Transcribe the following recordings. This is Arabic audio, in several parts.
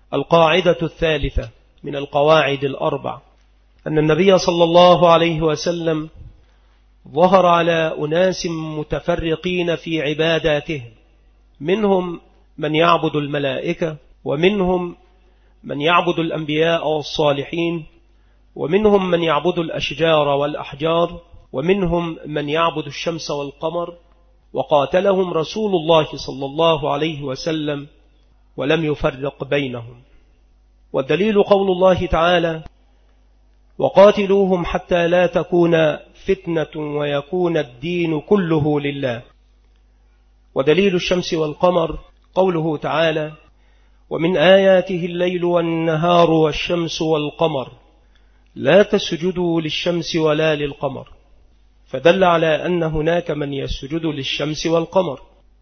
القاعدة الثالثة من القواعد الأربع أن النبي صلى الله عليه وسلم ظهر على أناس متفرقين في عباداتهم، منهم من يعبد الملائكة، ومنهم من يعبد الأنبياء والصالحين، ومنهم من يعبد الأشجار والأحجار، ومنهم من يعبد الشمس والقمر، وقاتلهم رسول الله صلى الله عليه وسلم ولم يفرق بينهم. والدليل قول الله تعالى: وقاتلوهم حتى لا تكون فتنة ويكون الدين كله لله. ودليل الشمس والقمر قوله تعالى: ومن آياته الليل والنهار والشمس والقمر لا تسجدوا للشمس ولا للقمر، فدل على أن هناك من يسجد للشمس والقمر.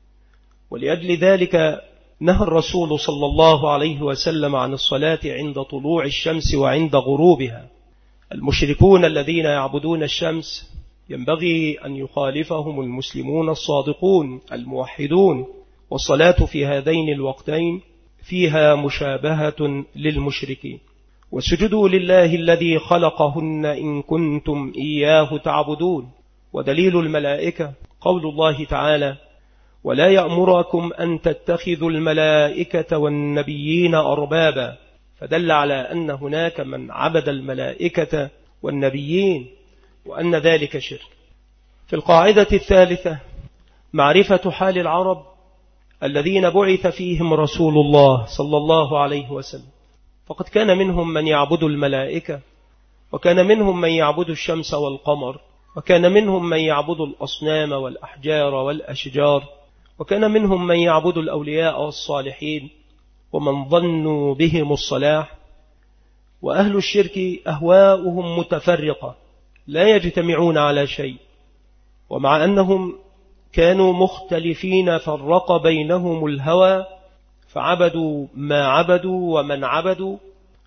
ولأجل ذلك نهى الرسول صلى الله عليه وسلم عن الصلاة عند طلوع الشمس وعند غروبها. المشركون الذين يعبدون الشمس ينبغي أن يخالفهم المسلمون الصادقون الموحدون، والصلاة في هذين الوقتين فيها مشابهة للمشركين. واسجدوا لله الذي خلقهن إن كنتم إياه تعبدون. ودليل الملائكة قول الله تعالى: ولا يأمركم أن تتخذوا الملائكة والنبيين أربابا، فدل على أن هناك من عبد الملائكة والنبيين وأن ذلك شرك. في القاعدة الثالثة معرفة حال العرب الذين بعث فيهم رسول الله صلى الله عليه وسلم، فقد كان منهم من يعبد الملائكة، وكان منهم من يعبد الشمس والقمر، وكان منهم من يعبد الأصنام والأحجار والأشجار، وكان منهم من يعبد الأولياء والصالحين ومن ظنوا بهم الصلاح. وأهل الشرك أهواؤهم متفرقة لا يجتمعون على شيء، ومع أنهم كانوا مختلفين فرق بينهم الهوى، فعبدوا ما عبدوا ومن عبدوا،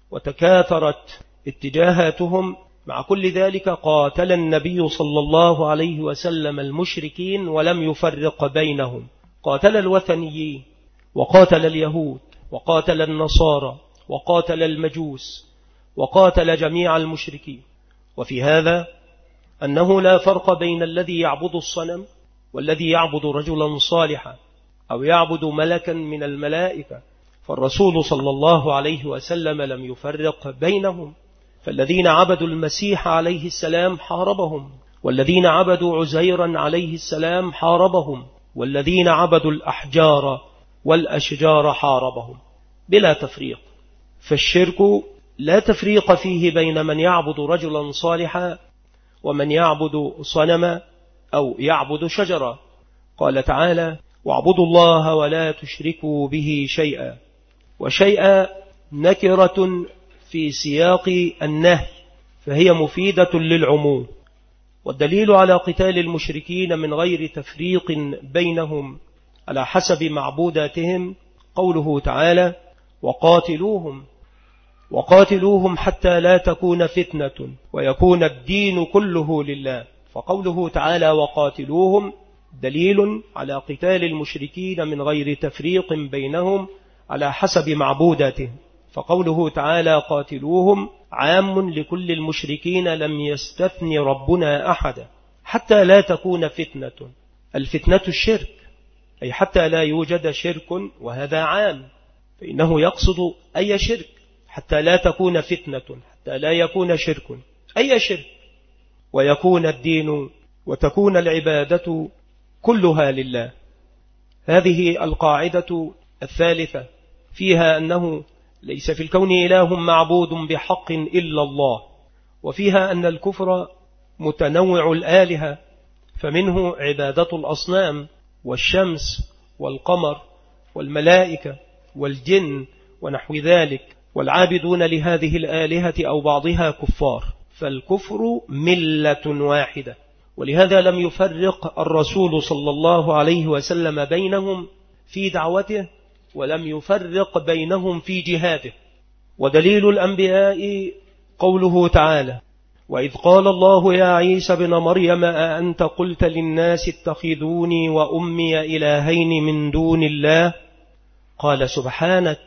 وتكاثرت اتجاهاتهم. مع كل ذلك قاتل النبي صلى الله عليه وسلم المشركين ولم يفرق بينهم، قاتل الوثنيين، وقاتل اليهود، وقاتل النصارى، وقاتل المجوس، وقاتل جميع المشركين. وفي هذا أنه لا فرق بين الذي يعبد الصنم والذي يعبد رجلا صالحا أو يعبد ملكا من الملائكة، فالرسول صلى الله عليه وسلم لم يفرق بينهم. فالذين عبدوا المسيح عليه السلام حاربهم، والذين عبدوا عزيرا عليه السلام حاربهم، والذين عبدوا الأحجار والأشجار حاربهم بلا تفريق. فالشرك لا تفريق فيه بين من يعبد رجلا صالحا ومن يعبد صنما أو يعبد شجرا. قال تعالى: واعبدوا الله ولا تشركوا به شيئا. وشيئا نكرة في سياق النهي، فهي مفيدة للعموم. والدليل على قتال المشركين من غير تفريق بينهم على حسب معبوداتهم قوله تعالى: وقاتلوهم حتى لا تكون فتنة ويكون الدين كله لله. فقوله تعالى وقاتلوهم دليل على قتال المشركين من غير تفريق بينهم على حسب معبوداتهم. فقوله تعالى قاتلوهم عام لكل المشركين لم يستثن ربنا أحدا، حتى لا تكون فتنة. الفتنة الشرك، أي حتى لا يوجد شرك، وهذا عام، فإنه يقصد أي شرك، حتى لا تكون فتنة، حتى لا يكون شرك، أي شرك، ويكون الدين وتكون العبادة كلها لله. هذه القاعدة الثالثة فيها أنه ليس في الكون إله معبود بحق إلا الله، وفيها أن الكفر متنوع الآلهة، فمنه عبادة الأصنام والشمس والقمر والملائكة والجن ونحو ذلك، والعابدون لهذه الآلهة أو بعضها كفار، فالكفر ملة واحدة. ولهذا لم يفرق الرسول صلى الله عليه وسلم بينهم في دعوته، ولم يفرق بينهم في جهاده. ودليل الأنبياء قوله تعالى: وإذ قال الله يا عيسى ابن مريم أأنت قلت للناس اتخذوني وأمي إلهين من دون الله؟ قال سبحانك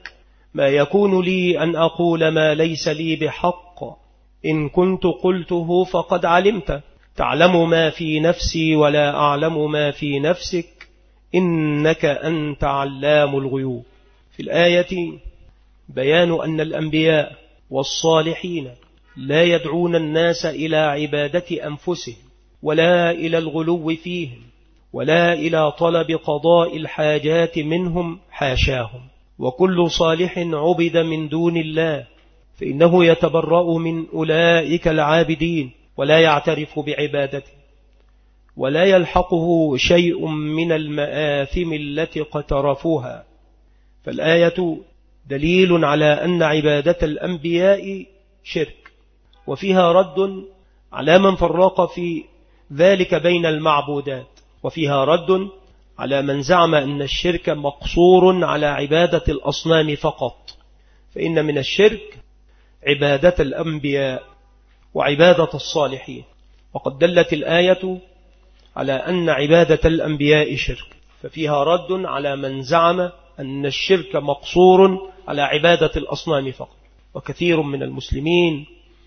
ما يكون لي أن أقول ما ليس لي بحق، إن كنت قلته فقد علمت، تعلم ما في نفسي ولا أعلم ما في نفسك، إنك أنت علام الغيوب. في الآية بيان أن الأنبياء والصالحين لا يدعون الناس إلى عبادة أنفسهم ولا إلى الغلو فيهم ولا إلى طلب قضاء الحاجات منهم، حاشاهم. وكل صالح عبد من دون الله فإنه يتبرأ من أولئك العابدين ولا يعترف بعبادته، ولا يلحقه شيء من المآثم التي اقترفوها. فالآية دليل على أن عبادة الأنبياء شرك، وفيها رد على من فرق في ذلك بين المعبودات، وفيها رد على من زعم أن الشرك مقصور على عبادة الأصنام فقط، فإن من الشرك عبادة الأنبياء وعبادة الصالحين، وقد دلت الآية على أن عبادة الأنبياء شرك، ففيها رد على من زعم أن الشرك مقصور على عبادة الأصنام فقط. وكثير من المسلمين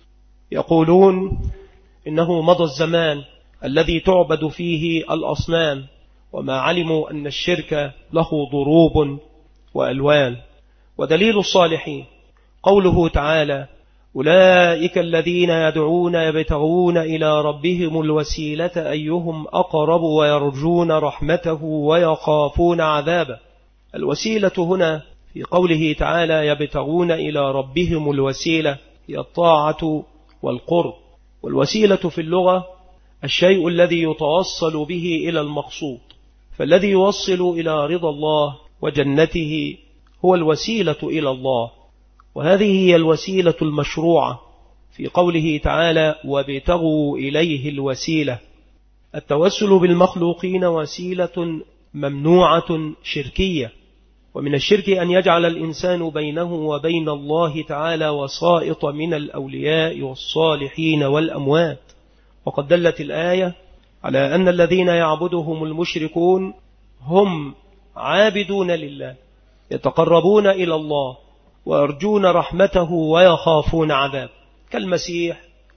يقولون إنه مضى الزمان الذي تعبد فيه الأصنام، وما علموا أن الشرك له ضروب وألوان. ودليل الصالحين قوله تعالى: أولئك الذين يدعون يبتغون إلى ربهم الوسيلة أيهم أقرب ويرجون رحمته ويخافون عذابه. الوسيلة هنا في قوله تعالى يبتغون إلى ربهم الوسيلة هي الطاعة والقرب، والوسيلة في اللغة الشيء الذي يتوصل به إلى المقصود، فالذي يوصل إلى رضا الله وجنته هو الوسيلة إلى الله، وهذه هي الوسيلة المشروعة في قوله تعالى وابتغوا إليه الوسيلة. التوسل بالمخلوقين وسيلة ممنوعة شركية، ومن الشرك أن يجعل الإنسان بينه وبين الله تعالى وسائط من الأولياء والصالحين والأموات. وقد دلت الآية على أن الذين يعبدهم المشركون هم عابدون لله، يتقربون إلى الله ويرجون رحمته ويخافون عذاب، كالمسيح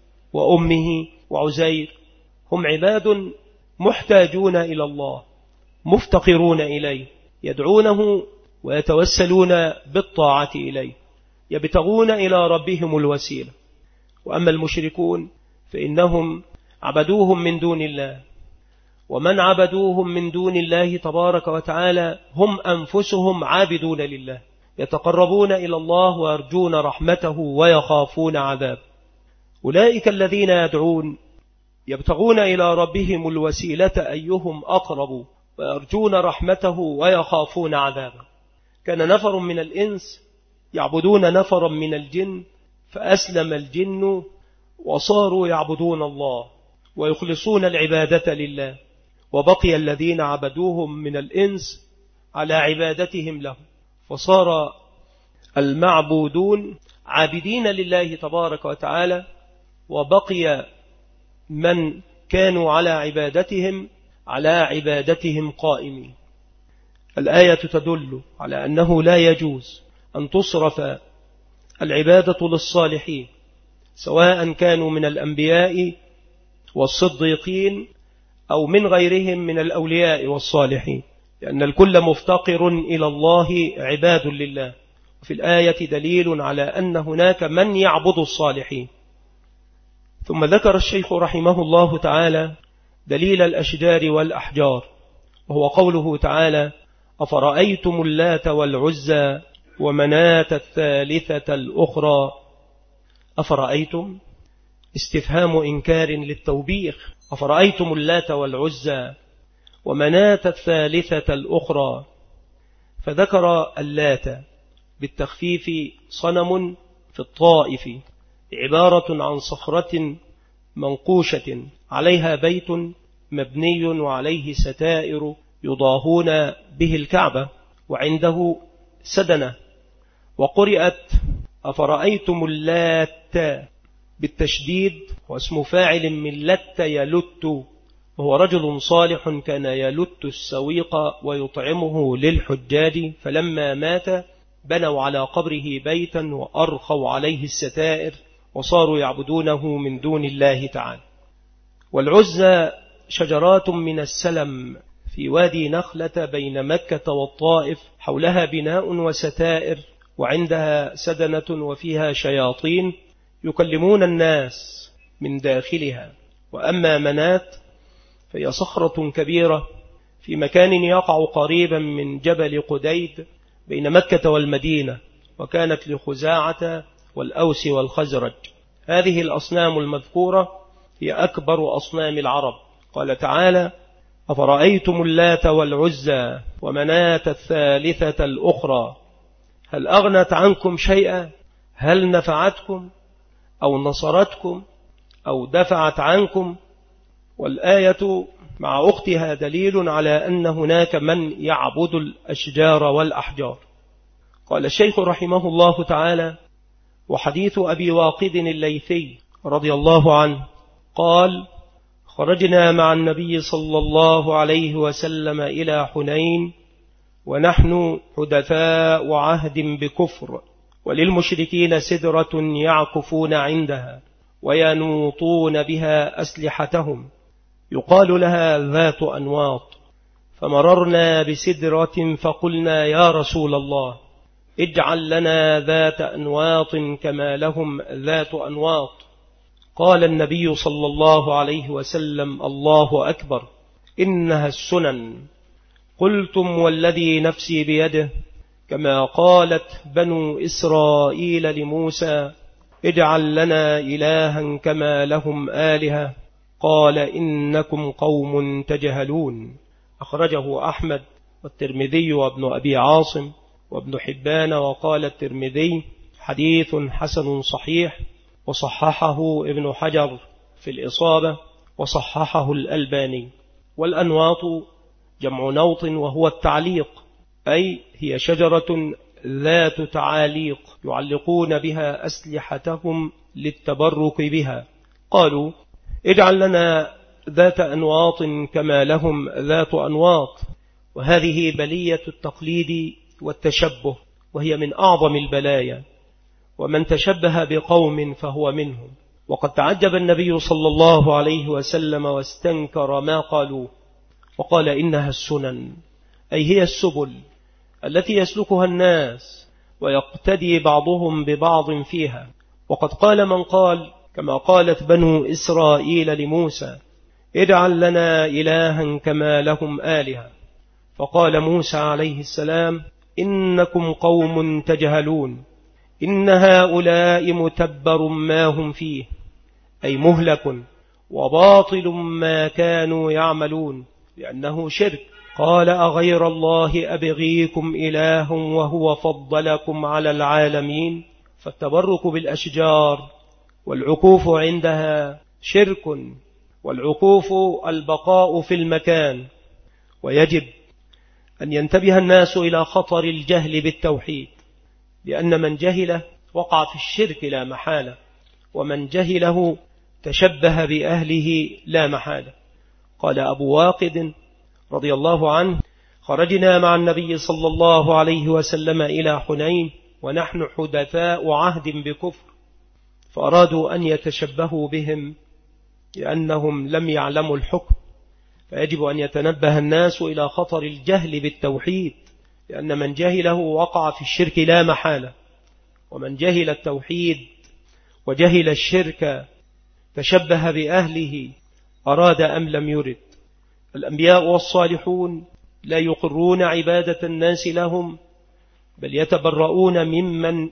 وأمه وعزير، هم عباد محتاجون إلى الله مفتقرون إليه، يدعونه ويتوسلون بالطاعة إليه، يبتغون إلى ربهم الوسيلة. وأما المشركون فإنهم عبدوهم من دون الله، ومن عبدوهم من دون الله تبارك وتعالى هم أنفسهم عابدون لله، يتقربون إلى الله ويرجون رحمته ويخافون عذاب. أولئك الذين يدعون يبتغون إلى ربهم الوسيلة أيهم أقرب ويرجون رحمته ويخافون عذابه. كان نفر من الإنس يعبدون نفرا من الجن، فأسلم الجن وصاروا يعبدون الله ويخلصون العبادة لله، وبقي الذين عبدوهم من الإنس على عبادتهم له، فصار المعبودون عابدين لله تبارك وتعالى، وبقي من كانوا على عبادتهم قائمين. الآية تدل على أنه لا يجوز أن تصرف العبادة للصالحين، سواء كانوا من الأنبياء والصديقين أو من غيرهم من الأولياء والصالحين، لأن الكل مفتقر إلى الله عباد لله. وفي الآية دليل على أن هناك من يعبد الصالحين. ثم ذكر الشيخ رحمه الله تعالى دليل الأشجار والأحجار، وهو قوله تعالى أفرأيتم اللات والعزى ومناة الثالثة الأخرى. أفرأيتم استفهام إنكار للتوبيخ، أفرأيتم اللات والعزى ومناة الثالثة الأخرى، فذكر اللات بالتخفيف صنم في الطائف، عبارة عن صخرة منقوشة عليها بيت مبني وعليه ستائر يضاهون به الكعبة وعنده سدنة. وقرئت أفرأيتم اللات بالتشديد، واسم فاعل من لت يلت، وهو رجل صالح كان يلت السويق ويطعمه للحجاج، فلما مات بنوا على قبره بيتا وأرخوا عليه الستائر وصاروا يعبدونه من دون الله تعالى. والعزى شجرات من السلم في وادي نخلة بين مكة والطائف، حولها بناء وستائر، وعندها سدنة وفيها شياطين يكلمون الناس من داخلها. وأما منات فهي صخرة كبيرة في مكان يقع قريبا من جبل قديد بين مكة والمدينة، وكانت لخزاعة والأوس والخزرج. هذه الأصنام المذكورة هي أكبر أصنام العرب. قال تعالى: أفرأيتم اللات والعزى ومناة الثالثة الأخرى هل أغنت عنكم شيئا؟ هل نفعتكم أو نصرتكم أو دفعت عنكم؟ والآية مع أختها دليل على أن هناك من يعبد الأشجار والأحجار. قال الشيخ رحمه الله تعالى: وحديث أبي واقد الليثي رضي الله عنه قال: خرجنا مع النبي صلى الله عليه وسلم إلى حنين ونحن حدثاء عهد بكفر، وللمشركين سدرة يعكفون عندها وينوطون بها أسلحتهم يقال لها ذات أنواط. فمررنا بسدرة فقلنا: يا رسول الله اجعل لنا ذات أنواط كما لهم ذات أنواط. قال النبي صلى الله عليه وسلم: الله أكبر، إنها السنن. قلتم والذي نفسي بيده، كما قالت بنو إسرائيل لموسى: اجعل لنا إلها كما لهم آلهة. قال: إنكم قوم تجهلون. أخرجه أحمد والترمذي وابن أبي عاصم وابن حبان. وقال الترمذي: حديث حسن صحيح، وصححه ابن حجر في الإصابة، وصححه الألباني. والأنواط جمع نوط، وهو التعليق، أي هي شجرة ذات تعاليق يعلقون بها أسلحتهم للتبرك بها. قالوا: اجعل لنا ذات أنواط كما لهم ذات أنواط. وهذه بلية التقليد والتشبه، وهي من أعظم البلايا، ومن تشبه بقوم فهو منهم. وقد تعجب النبي صلى الله عليه وسلم واستنكر ما قالوه، وقال: إنها السنن، أي هي السبل التي يسلكها الناس ويقتدي بعضهم ببعض فيها. وقد قال من قال كما قالت بنو إسرائيل لموسى: اجعل لنا إلها كما لهم آلهة. فقال موسى عليه السلام: إنكم قوم تجهلون، إن هؤلاء متبر ما هم فيه، أي مهلك وباطل ما كانوا يعملون، لأنه شرك. قال: أغير الله أبغيكم إله وهو فضلكم على العالمين. فالتبرك بالأشجار والعكوف عندها شرك، والعكوف البقاء في المكان. ويجب أن ينتبه الناس إلى خطر الجهل بالتوحيد، لأن من جهله وقع في الشرك لا محالة، ومن جهله تشبه بأهله لا محالة. قال أبو واقد رضي الله عنه: خرجنا مع النبي صلى الله عليه وسلم إلى حنين ونحن حدثاء عهد بكفر، فأرادوا أن يتشبهوا بهم لأنهم لم يعلموا الحكم. فيجب أن يتنبه الناس إلى خطر الجهل بالتوحيد، لأن من جهله وقع في الشرك لا محالة، ومن جهل التوحيد وجهل الشرك تشبه بأهله، أراد أم لم يرد. الأنبياء والصالحون لا يقرون عبادة الناس لهم، بل يتبرؤون ممن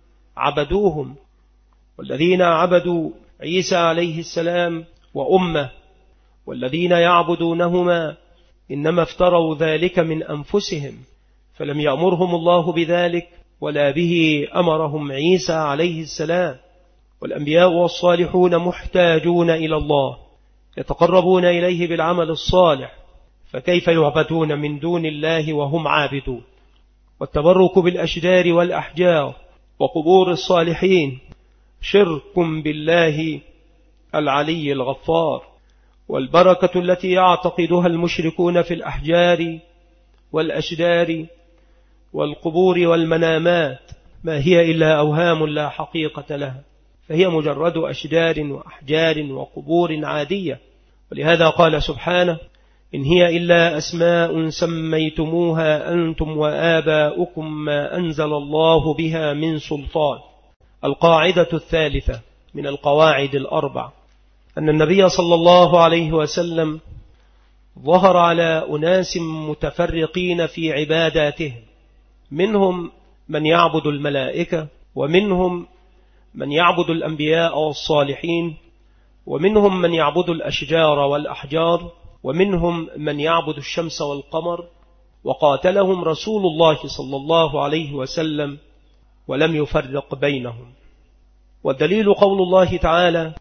عبدوهم. والذين عبدوا عيسى عليه السلام وأمه والذين يعبدونهما إنما افتروا ذلك من أنفسهم، فلم يأمرهم الله بذلك ولا به أمرهم عيسى عليه السلام. والأنبياء والصالحون محتاجون إلى الله، يتقربون إليه بالعمل الصالح، فكيف يعبدون من دون الله وهم عابدون؟ والتبرك بالأشجار والأحجار وقبور الصالحين شرك بالله العلي الغفار. والبركة التي يعتقدها المشركون في الأحجار والأشجار والقبور والمنامات ما هي إلا أوهام لا حقيقة لها، فهي مجرد أشجار وأحجار وقبور عادية. ولهذا قال سبحانه: إن هي إلا أسماء سميتموها أنتم وآباؤكم ما أنزل الله بها من سلطان. القاعدة الثالثة من القواعد الأربع أن النبي صلى الله عليه وسلم ظهر على أناس متفرقين في عباداتهم، منهم من يعبد الملائكة، ومنهم من يعبد الأنبياء والصالحين، ومنهم من يعبد الأشجار والأحجار، ومنهم من يعبد الشمس والقمر، وقاتلهم رسول الله صلى الله عليه وسلم ولم يفرق بينهم. والدليل قول الله تعالى: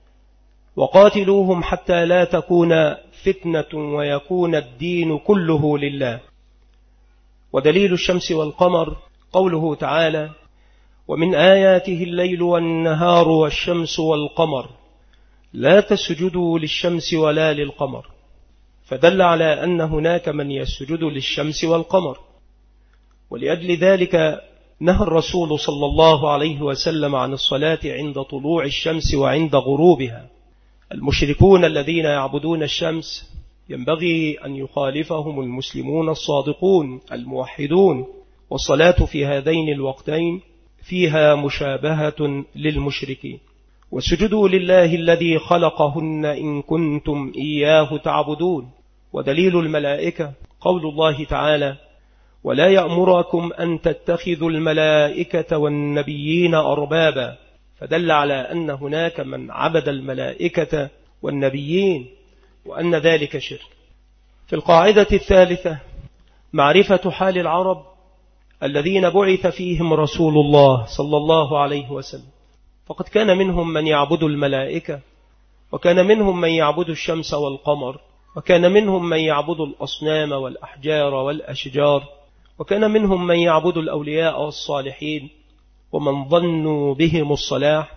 وقاتلوهم حتى لا تكون فتنة ويكون الدين كله لله. ودليل الشمس والقمر قوله تعالى: ومن آياته الليل والنهار والشمس والقمر لا تسجدوا للشمس ولا للقمر، فدل على أن هناك من يسجد للشمس والقمر. ولأجل ذلك نهى الرسول صلى الله عليه وسلم عن الصلاة عند طلوع الشمس وعند غروبها. المشركون الذين يعبدون الشمس ينبغي أن يخالفهم المسلمون الصادقون الموحدون، والصلاة في هذين الوقتين فيها مشابهة للمشركين. واسجدوا لله الذي خلقهن إن كنتم إياه تعبدون. ودليل الملائكة قول الله تعالى: ولا يأمركم أن تتخذوا الملائكة والنبيين أربابا، فدل على أن هناك من عبد الملائكة والنبيين وأن ذلك شرك. في القاعدة الثالثة معرفة حال العرب الذين بعث فيهم رسول الله صلى الله عليه وسلم، فقد كان منهم من يعبد الملائكة، وكان منهم من يعبد الشمس والقمر، وكان منهم من يعبد الأصنام والأحجار والأشجار، وكان منهم من يعبد الأولياء والصالحين ومن ظنوا بهم الصلاح.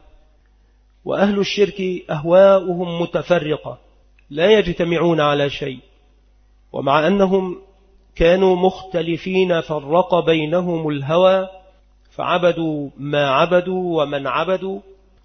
وأهل الشرك أهواؤهم متفرقة لا يجتمعون على شيء، ومع أنهم كانوا مختلفين فرق بينهم الهوى، فعبدوا ما عبدوا ومن عبدوا،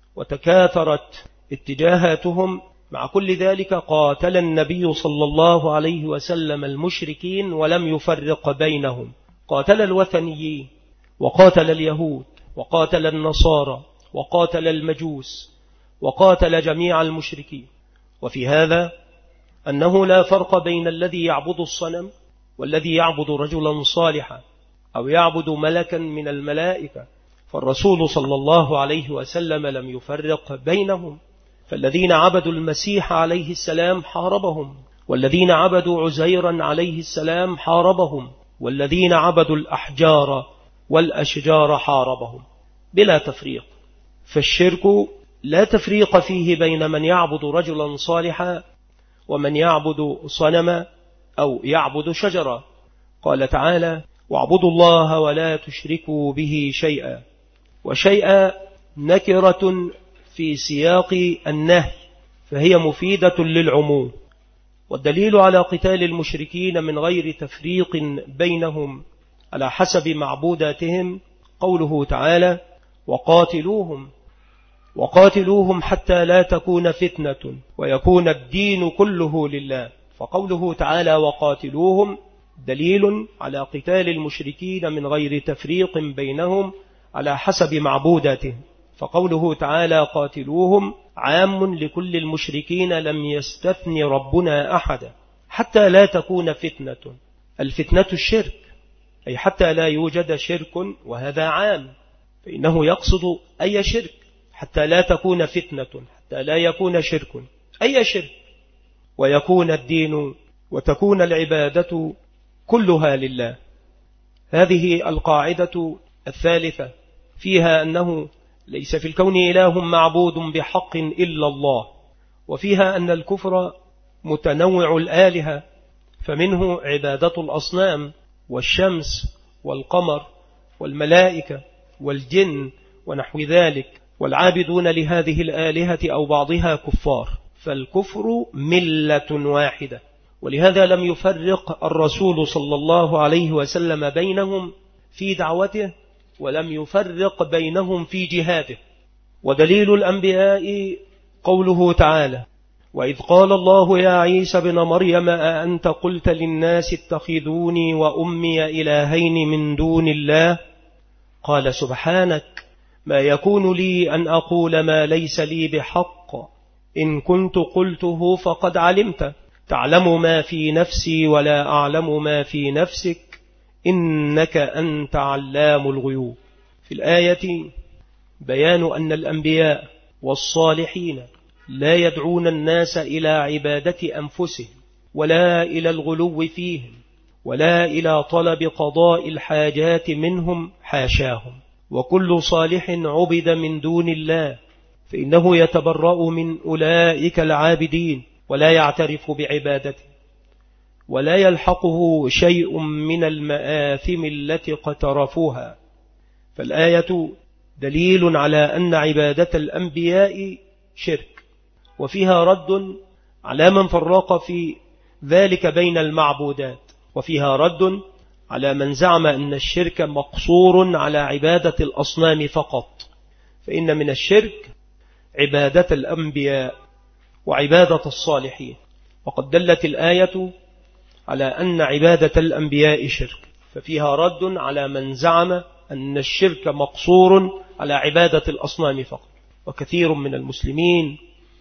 وتكاثرت اتجاهاتهم. مع كل ذلك قاتل النبي صلى الله عليه وسلم المشركين ولم يفرق بينهم، قاتل الوثنيين، وقاتل اليهود، وقاتل النصارى، وقاتل المجوس، وقاتل جميع المشركين. وفي هذا أنه لا فرق بين الذي يعبد الصنم والذي يعبد رجلا صالحا أو يعبد ملكا من الملائكة، فالرسول صلى الله عليه وسلم لم يفرق بينهم. فالذين عبدوا المسيح عليه السلام حاربهم، والذين عبدوا عزيرا عليه السلام حاربهم، والذين عبدوا الأحجار والأشجار حاربهم بلا تفريق. فالشرك لا تفريق فيه بين من يعبد رجلا صالحا ومن يعبد صنما أو يعبد شجرا. قال تعالى: واعبدوا الله ولا تشركوا به شيئا. وشيئا نكرة في سياق النهي، فهي مفيدة للعموم. والدليل على قتال المشركين من غير تفريق بينهم على حسب معبوداتهم قوله تعالى: وقاتلوهم حتى لا تكون فتنة ويكون الدين كله لله. فقوله تعالى وقاتلوهم دليل على قتال المشركين من غير تفريق بينهم على حسب معبوداتهم. فقوله تعالى قاتلوهم عام لكل المشركين لم يستثن ربنا أحدا، حتى لا تكون فتنة. الفتنة الشرك، أي حتى لا يوجد شرك، وهذا عام، فإنه يقصد أي شرك، حتى لا تكون فتنة، حتى لا يكون شرك، أي شرك، ويكون الدين وتكون العبادة كلها لله. هذه القاعدة الثالثة فيها أنه ليس في الكون إله معبود بحق إلا الله، وفيها أن الكفر متنوع الآلهة، فمنه عبادة الأصنام والشمس والقمر والملائكة والجن ونحو ذلك، والعابدون لهذه الآلهة أو بعضها كفار، فالكفر ملة واحدة. ولهذا لم يفرق الرسول صلى الله عليه وسلم بينهم في دعوته ولم يفرق بينهم في جهاده. ودليل الأنبياء قوله تعالى: وإذ قال الله يا عيسى بن مريم أأنت قلت للناس اتخذوني وأمي إلهين من دون الله قال سبحانك ما يكون لي أن أقول ما ليس لي بحق إن كنت قلته فقد علمت تعلم ما في نفسي ولا أعلم ما في نفسك إنك أنت علام الغيوب. في الآية بيان أن الأنبياء والصالحين لا يدعون الناس إلى عبادة أنفسهم ولا إلى الغلو فيهم ولا إلى طلب قضاء الحاجات منهم، حاشاهم. وكل صالح عبد من دون الله فإنه يتبرأ من أولئك العابدين ولا يعترف بعبادته ولا يلحقه شيء من المآثم التي اقترفوها. فالآية دليل على أن عبادة الأنبياء شرك، وفيها رد على من فرق في ذلك بين المعبودات، وفيها رد على من زعم أن الشرك مقصور على عبادة الأصنام فقط، فإن من الشرك عبادة الأنبياء وعبادة الصالحين، وقد دلت الآية على أن عبادة الأنبياء شرك، ففيها رد على من زعم أن الشرك مقصور على عبادة الأصنام فقط. وكثير من المسلمين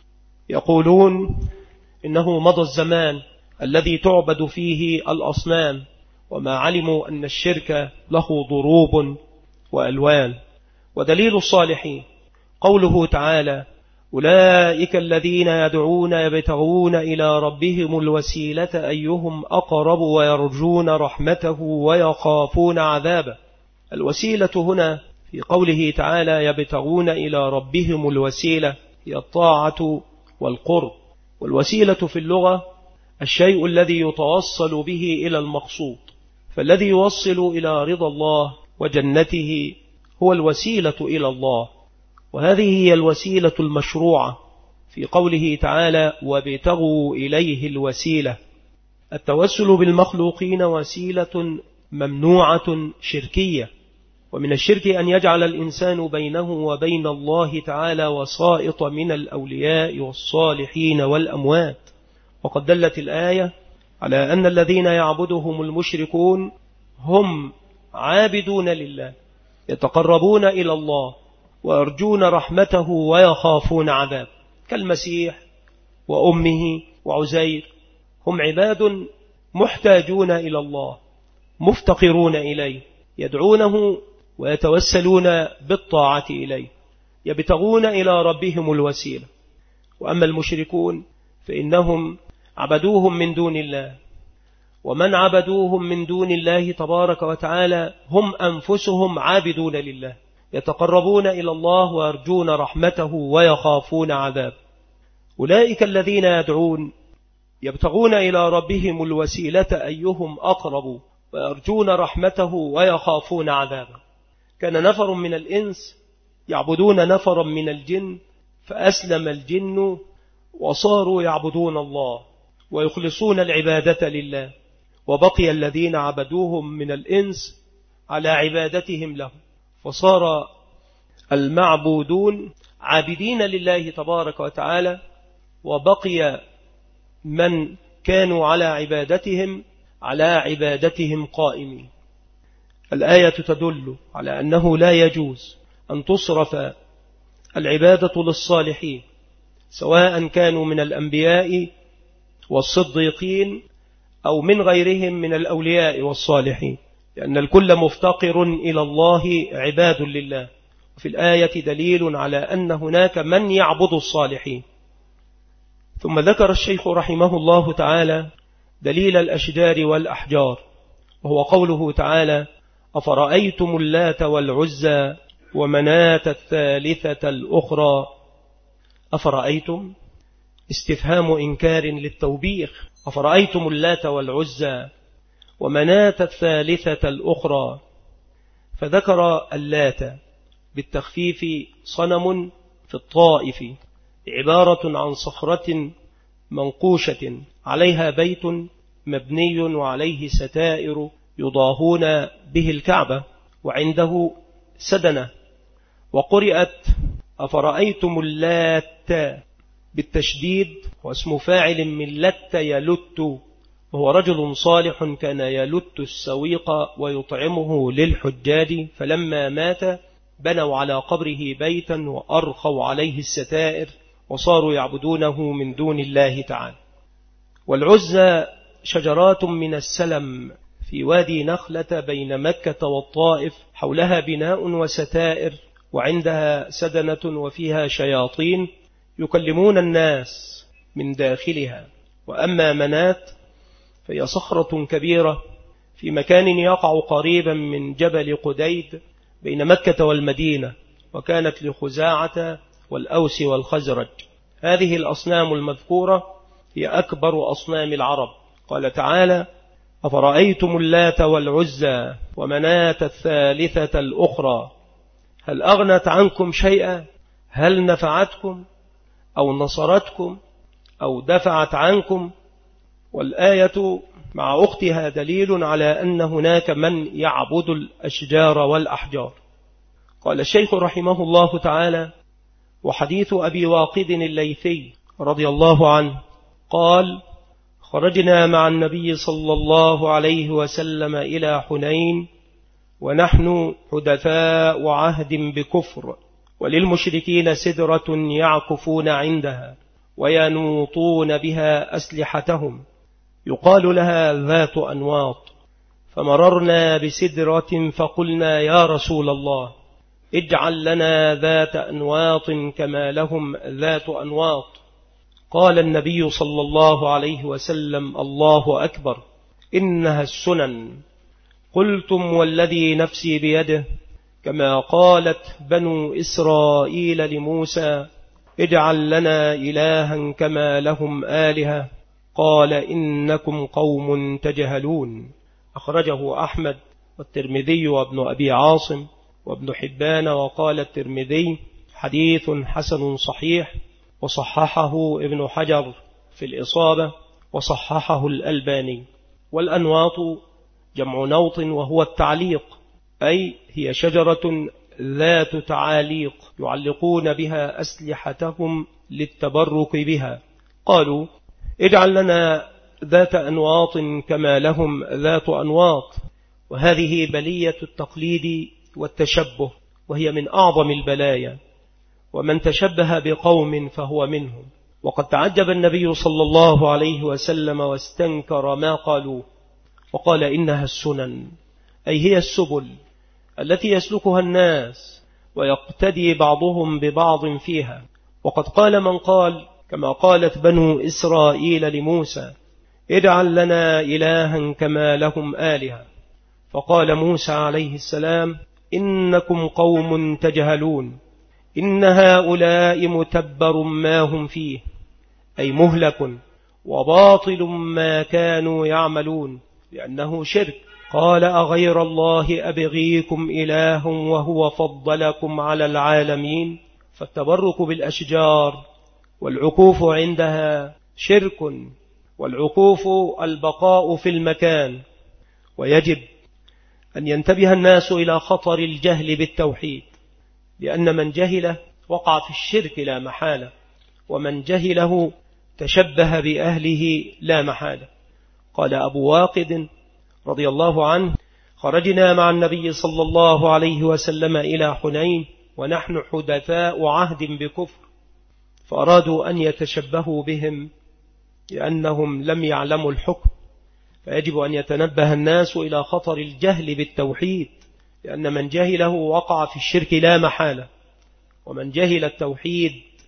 يقولون إنه مضى الزمان الذي تعبد فيه الأصنام، وما علموا أن الشرك له ضروب وألوان. ودليل الصالحين قوله تعالى: أولئك الذين يدعون يبتغون إلى ربهم الوسيلة أيهم أقرب ويرجون رحمته ويخافون عذابه. الوسيلة هنا في قوله تعالى يبتغون إلى ربهم الوسيلة هي الطاعة والقرب، والوسيلة في اللغة الشيء الذي يتوصل به إلى المقصود، فالذي يوصل إلى رضا الله وجنته هو الوسيلة إلى الله، وهذه هي الوسيلة المشروعة في قوله تعالى وابتغوا إليه الوسيلة. التوسل بالمخلوقين وسيلة ممنوعة شركية، ومن الشرك أن يجعل الإنسان بينه وبين الله تعالى وسائط من الأولياء والصالحين والأموات. وقد دلت الآية على أن الذين يعبدهم المشركون هم عابدون لله يتقربون إلى الله ويرجون رحمته ويخافون عذاب، كالمسيح وأمه وعزير، هم عباد محتاجون إلى الله مفتقرون إليه، يدعونه ويتوسلون بالطاعة إليه، يبتغون إلى ربهم الوسيلة. وأما المشركون فإنهم عبدوهم من دون الله، ومن عبدوهم من دون الله تبارك وتعالى هم أنفسهم عابدون لله يتقربون إلى الله ويرجون رحمته ويخافون عذاب. أولئك الذين يدعون يبتغون إلى ربهم الوسيلة أيهم أقرب ويرجون رحمته ويخافون عذابه. كان نفر من الإنس يعبدون نفرا من الجن فأسلم الجن وصاروا يعبدون الله ويخلصون العبادة لله، وبقي الذين عبدوهم من الإنس على عبادتهم له، فصار المعبودون عابدين لله تبارك وتعالى، وبقي من كانوا على عبادتهم قائمين. الآية تدل على أنه لا يجوز أن تصرف العبادة للصالحين سواء كانوا من الأنبياء والصديقين أو من غيرهم من الأولياء والصالحين، لأن الكل مفتقر إلى الله عباد لله. وفي الآية دليل على أن هناك من يعبد الصالحين. ثم ذكر الشيخ رحمه الله تعالى دليل الأشجار والأحجار، وهو قوله تعالى أفرأيتم اللات والعزى ومناة الثالثة الأخرى. أفرأيتم استفهام إنكار للتوبيخ، أفرأيتم اللات والعزى ومناة الثالثة الأخرى، فذكر اللات بالتخفيف صنم في الطائف، عبارة عن صخرة منقوشة عليها بيت مبني وعليه ستائر يضاهون به الكعبة، وعنده سدنة. وقرأت أفرأيتم اللات بالتشديد، واسم فاعل من لت يلت، وهو رجل صالح كان يلت السويق ويطعمه للحجاج، فلما مات بنوا على قبره بيتا وأرخوا عليه الستائر وصاروا يعبدونه من دون الله تعالى. والعزى شجرات من السلم في وادي نخلة بين مكة والطائف، حولها بناء وستائر، وعندها سدنة وفيها شياطين يكلمون الناس من داخلها. وأما منات فهي صخرة كبيرة في مكان يقع قريبا من جبل قديد بين مكة والمدينة، وكانت لخزاعة والأوس والخزرج. هذه الأصنام المذكورة هي أكبر أصنام العرب. قال تعالى: أفرأيتم اللات والعزى ومناة الثالثة الأخرى هل أغنت عنكم شيئا؟ هل نفعتكم أو نصرتكم أو دفعت عنكم؟ والآية مع أختها دليل على أن هناك من يعبد الأشجار والأحجار. قال الشيخ رحمه الله تعالى: وحديث أبي واقد الليثي رضي الله عنه قال: خرجنا مع النبي صلى الله عليه وسلم إلى حنين ونحن حدثاء عهد بكفر، وللمشركين سدرة يعكفون عندها وينوطون بها أسلحتهم يقال لها ذات أنواط، فمررنا بسدرة فقلنا: يا رسول الله اجعل لنا ذات أنواط كما لهم ذات أنواط. قال النبي صلى الله عليه وسلم: الله أكبر، إنها السنن. قلتم والذي نفسي بيده، كما قالت بنو إسرائيل لموسى: اجعل لنا إلها كما لهم آلهة. قال: إنكم قوم تجهلون. أخرجه أحمد والترمذي وابن أبي عاصم وابن حبان. وقال الترمذي: حديث حسن صحيح، وصححه ابن حجر في الإصابة، وصححه الألباني. والأنواط جمع نوط، وهو التعليق، أي هي شجرة ذات تعاليق يعلقون بها أسلحتهم للتبرك بها. قالوا: اجعل لنا ذات أنواط كما لهم ذات أنواط. وهذه بلية التقليد والتشبه، وهي من أعظم البلايا، ومن تشبه بقوم فهو منهم. وقد تعجب النبي صلى الله عليه وسلم واستنكر ما قالوه، وقال: إنها السنن، أي هي السبل التي يسلكها الناس ويقتدي بعضهم ببعض فيها. وقد قال من قال كما قالت بنو إسرائيل لموسى: اجعل لنا إلها كما لهم آلهة. فقال موسى عليه السلام: إنكم قوم تجهلون، إن هؤلاء متبر ما هم فيه، أي مهلك وباطل ما كانوا يعملون، لأنه شرك. قال: أغير الله أبغيكم إله وهو فضلكم على العالمين. فالتبرك بالأشجار والعكوف عندها شرك، والعكوف البقاء في المكان. ويجب أن ينتبه الناس إلى خطر الجهل بالتوحيد، لأن من جهله وقع في الشرك لا محالة، ومن جهله تشبه بأهله لا محالة. قال أبو واقد رضي الله عنه: خرجنا مع النبي صلى الله عليه وسلم إلى حنين ونحن حدثاء عهد بكفر، فأرادوا أن يتشبهوا بهم لأنهم لم يعلموا الحكم. فيجب أن يتنبه الناس إلى خطر الجهل بالتوحيد، لأن من جهله وقع في الشرك لا محالة، ومن جهل التوحيد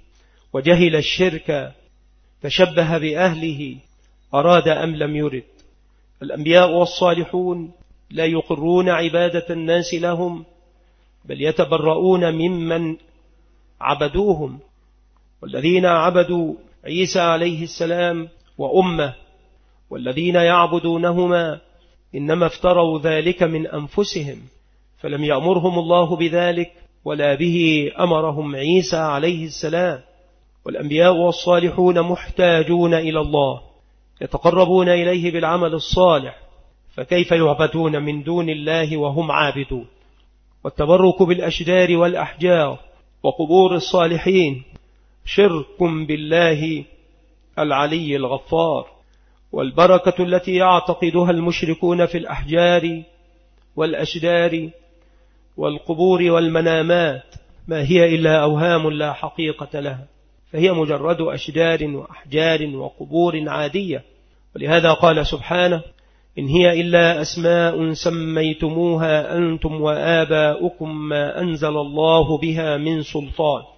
وجهل الشرك تشبه بأهله، أراد أم لم يرد. الأنبياء والصالحون لا يقرون عبادة الناس لهم، بل يتبرؤون ممن عبدوهم. والذين عبدوا عيسى عليه السلام وأمه والذين يعبدونهما إنما افتروا ذلك من أنفسهم، فلم يأمرهم الله بذلك ولا به أمرهم عيسى عليه السلام. والأنبياء والصالحون محتاجون إلى الله، يتقربون إليه بالعمل الصالح، فكيف يعبدون من دون الله وهم عابدون؟ والتبرك بالأشجار والأحجار وقبور الصالحين شرك بالله العلي الغفار. والبركة التي يعتقدها المشركون في الأحجار والأشجار والقبور والمنامات ما هي إلا أوهام لا حقيقة لها، فهي مجرد أشجار وأحجار وقبور عادية. ولهذا قال سبحانه: إن هي إلا أسماء سميتموها أنتم وآباؤكم ما أنزل الله بها من سلطان